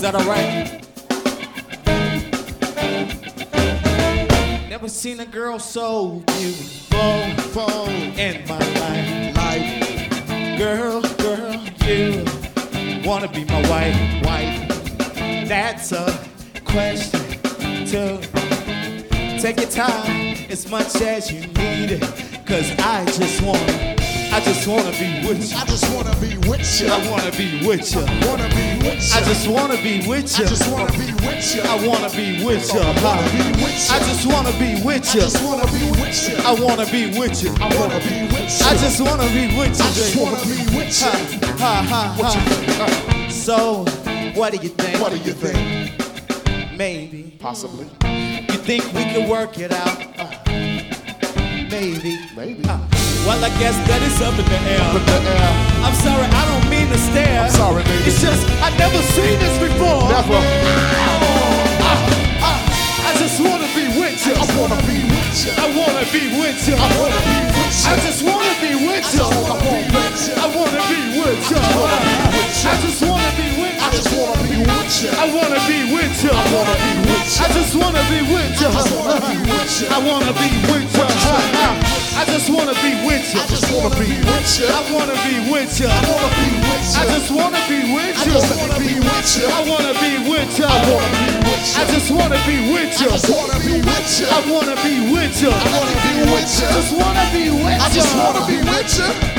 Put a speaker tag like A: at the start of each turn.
A: that alright? Never seen a girl so beautiful in my life. Girl, you wanna be my wife. That's a question to take your time as much as you need it, 'cause I just wanna be with you.
B: I just wanna be with you.
A: I wanna be with you.
B: Wanna be with you.
A: I just wanna be with you.
B: I just wanna be with you.
A: I wanna be with you.
B: I wanna be with you.
A: I just wanna be with
B: I
A: you.
B: just wanna be with you.
A: I wanna be with you.
B: I wanna be with you.
A: I just wanna be with you.
B: I just wanna be with you. What you think?
A: So, what do you think?
B: What do you think?
A: Maybe.
B: Possibly.
A: You think we can work it out? Maybe.
B: Maybe.
A: Well, I guess that is up in the air.
B: Up in the air.
A: I'm sorry, I don't mean to stare.
B: I'm sorry, baby.
A: It's just I've never seen this before.
B: Never.
A: I just wanna be with you.
B: I wanna be with you.
A: I wanna be with you.
B: I wanna be with you.
A: I just wanna be with you. I wanna be with you. I just wanna be with you.
B: I just wanna be with you.
A: I wanna be with you.
B: I wanna be with you.
A: I just wanna be with you.
B: I just wanna be with you.
A: I wanna be with you. I just wanna be with you.
B: I just wanna be with you.
A: I wanna be with you.
B: I wanna be with you.
A: I just wanna be with
B: I
A: you.
B: just wanna be with you.
A: I wanna be with you.
B: I wanna be with you.
A: I just wanna be with you.
B: I just wanna be with you.
A: I wanna be with you.
B: I wanna be with you.
A: I just wanna be with you.
B: I just wanna be with you.